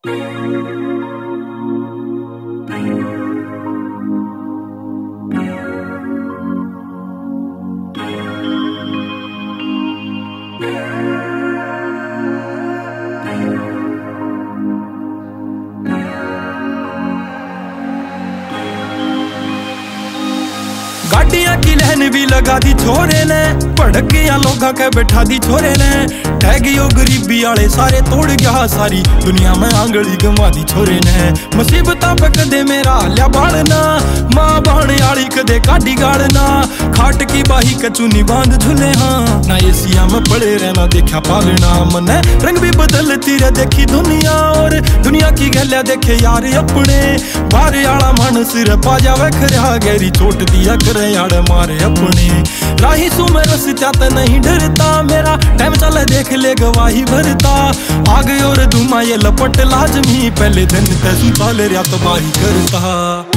गाड़ियां की लहन भी लगा दी छोरे ने, भड़किया लोगा के बैठा दी छोरे ने। ठहगियो गरीबी आले सारे तोड़ गया, सारी दुनिया में आंगली गवा दी छोरे ने। मुसीबतां पे कदे मेरा हाल्या बालना, मां बाण आली कदे काटी गालना। खाट की बाही के चुनी बांध झूले हाँ, ना एसिया में पड़े रहना देखा पालना। मने रंग भी बदलती रह देखी दुनिया, और दुनिया की गलिया देखे यार अपने। बाहर आला मन सिर पा जावे खरिया, गहरी चोट दिया करे यार मारे अपने। राही सू में रस्ता ते नहीं डरता, मेरा टाइम चले देख ले गवाही भरता। आग और धुआं ये लपट लाजमी, पहले दिन ते सुताले रिया तबाही करता।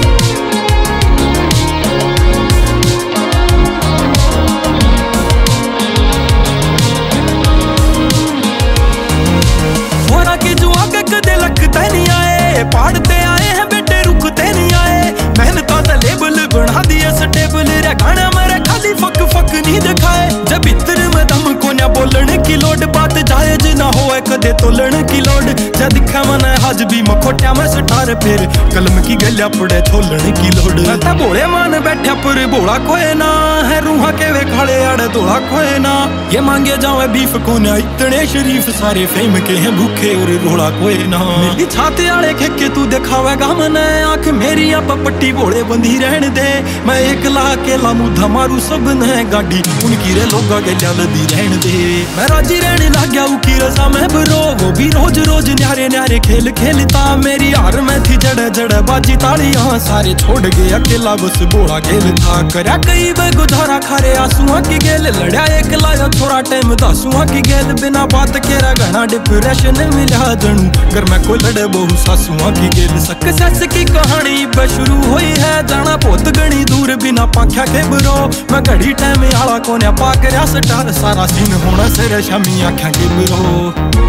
कदे लगते नहीं आए, पहाड़ते आए हैं बेटे रुकते नहीं आए। मेहनत तो लेबल बना दिए स्टेबल, रे गाना मेरे खाली फक फक नहीं दिखाए। जब इतर में दम को ना बोलने की लोड, बात जायज ना हो कदे तोलने की लोड। जब दिखा मन हज भी मखोटिया में सटार, फिर कलम की गलिया पड़े छोलने की लोड। मैं बोले मान बैठा पर बोला कोई ना है, रूहा के वे खाले आड़े दोड़ा कोई ना। ये मांगे जावे बीफ को ना, इतने शरीफ सारे फेम के हैं भूखे और रोड़ा कोई ना। मेरी छाते आड़े खेके तू दिखावेगा मने, आंख मेरी आप पट्टी बोले बंधी रहने दे। मैं एक ला के लामूधा मारू सब ने, गाड़ी उनकी रे लोगा गलिया लदी रहने दे। मैं राजी रहने लग गया उकी रजा में बरो, वो भी रोज रोज न्यारे न्यारे खेल खेलता। मेरी हार में थी जड़ जड़ बाजी तालियां, सारे छोड़ गए अकेला बस बोला खेल था। करया कई बे गुजारा खारे आंसुआ की गेल, लड़या एक लाया थोड़ा टाइम दासुआ की गेल। बिना बात केरा घना डिप्रेशन मिला जनू, घर में कोई लड़े बहु सासुआ की गेल। सक्सेस की कहानी बे शुरू हुई है, जाना बहुत गणी दूर बिना पाख्या के बरो। मैं घड़ी टाइम आला कोने पा करया स्टार, सारा सीन होना सिर शामी आख्या के बरो।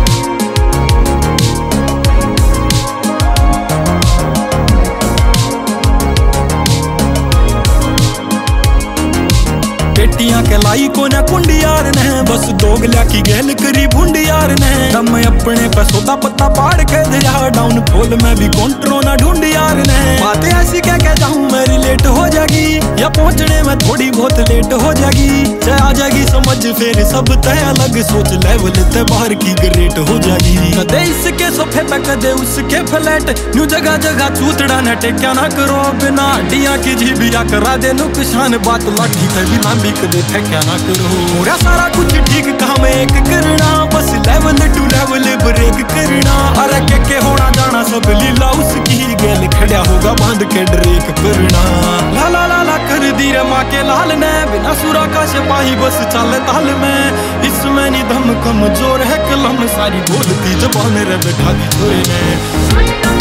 बेटियां के लाई कोने कुंडी यार ने, बस दोगलिया की गेल करी भुंडी यार ने। दम अपने पे सोदा पत्ता पाड़ के दिया, डाउन फॉल में भी कॉन्ट्रो ना ढूंढी यार ने। बातें ऐसी कह जाऊं मेरी लेट हो जाएगी, या पहुंचने में थोड़ी बहुत लेट हो जाएगी। चाहे आ जाएगी समझ फिर सब तय अलग, सोच लेवल ते बाहर की ग्रेट हो जाएगी। कदे इसके सोफे पे कदे उसके फ्लैट, न्यू जगह जगह चूतड़ा ने टेक्या ना करो। बिना हड्डियां की जीबिया करा दे नुकसान, बात लाठी थे भी लांबी कदे फेंक्या ना करो। मोरा सारा कुछ ठीक काम एक करना, बस लेवल टू लेवल ब्रेक करना। अरे के होना जाना सब लीला उसकी, गेल खड़ा होगा बांध के ड्रेक करना। ला ला ला ला कर दी रे माँ के लाल ने, बिना सुरा का सिपाही बस चले ताल में। इसमें नी दम कमजोर है कलम, सारी बोलती जबान रे बैठा दी छोरे ने।